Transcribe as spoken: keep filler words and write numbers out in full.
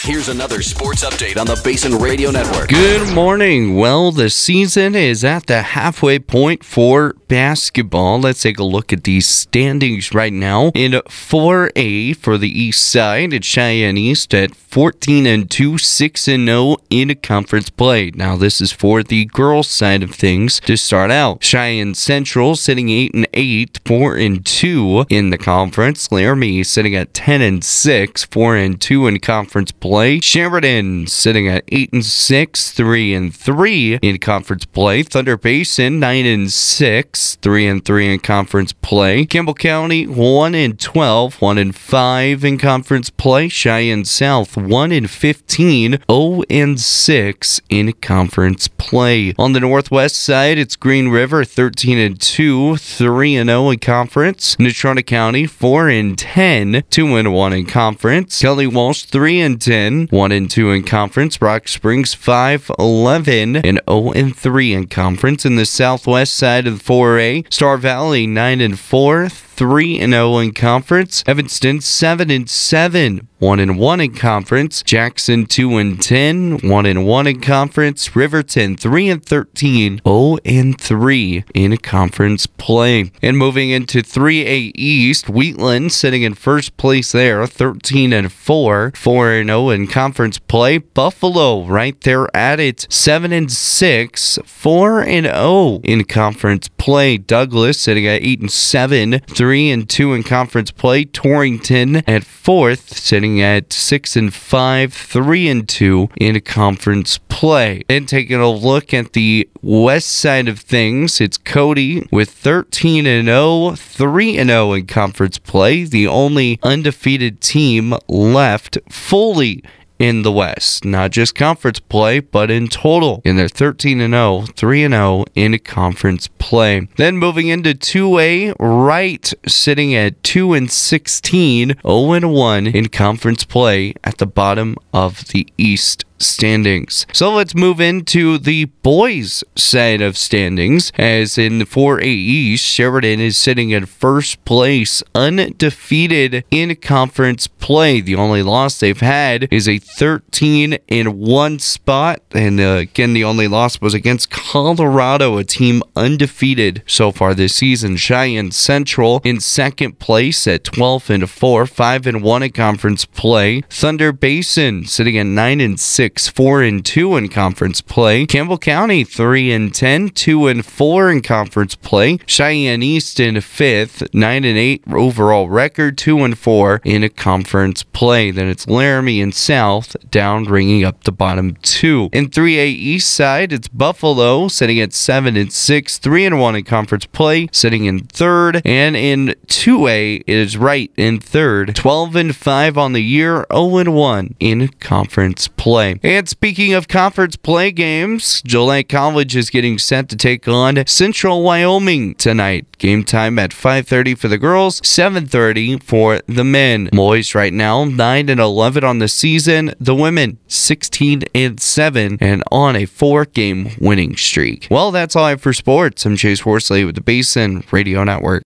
Here's another sports update on the Basin Radio Network. Good morning. Well, the season is at the halfway point for basketball. Let's take a look at these standings right now. In four A for the East Side, it's Cheyenne East at fourteen and two, six and oh in conference play. Now, this is for the girls' side of things to start out. Cheyenne Central sitting eight and eight, four and two in the conference. Laramie sitting at ten and six, four and two in conference play. Sheridan sitting at eight and six, three and three in conference play. Thunder Basin nine and six, three and three in conference play. Campbell County one and twelve, one and five in conference play. Cheyenne South one and fifteen, zero and six in conference play. On the northwest side, it's Green River thirteen and two, three and oh in conference. Natrona County four and ten, two and one in conference. Kelly Walsh three and ten, one and two in conference. Rock Springs five, eleven and oh and three in conference. In the southwest side of the four A, Star Valley nine and four, three and oh in conference. Evanston seven and seven, one and one in conference. Jackson two and ten, one and one in conference. Riverton three and thirteen, zero and three in conference play. And moving into three A East, Wheatland sitting in first place there, thirteen and four, four and oh in conference play. Buffalo right there at it, seven and six, four and oh in conference play. Douglas sitting at eight and seven, three and two in conference play. Torrington at fourth, sitting at six and five, three and two in conference play. And taking a look at the west side of things, it's Cody with thirteen and oh, three and oh in conference play. The only undefeated team left fully in the West, not just conference play, but in total. And they're thirteen and oh, three and oh in conference play. Then moving into two A, Wright sitting at two and sixteen, oh and one in conference play at the bottom of the East standings. So let's move into the boys side of standings, as in four A East, Sheridan is sitting in first place, undefeated in conference play. The only loss they've had is a thirteen and one spot, and uh, again, the only loss was against Colorado, a team undefeated so far this season. Cheyenne Central in second place at twelve and four, five and one in conference play. Thunder Basin sitting at nine and six, four and two in conference play. Campbell County three and ten, two and four in conference play. Cheyenne East in fifth, nine and eight overall record, two and four in conference play. Then it's Laramie and South down, bringing up the bottom two. In three A East side, it's Buffalo sitting at seven and six, three and one in conference play, sitting in third. And in two A, it is Wright in third, twelve and five on the year, oh and one in conference play. And speaking of conference play games, Gillette College is getting set to take on Central Wyoming tonight. Game time at five thirty for the girls, seven thirty for the men. Boys right now nine and eleven on the season. The women sixteen and seven and on a four-game winning streak. Well, that's all I have for sports. I'm Chase Horsley with the Basin Radio Network.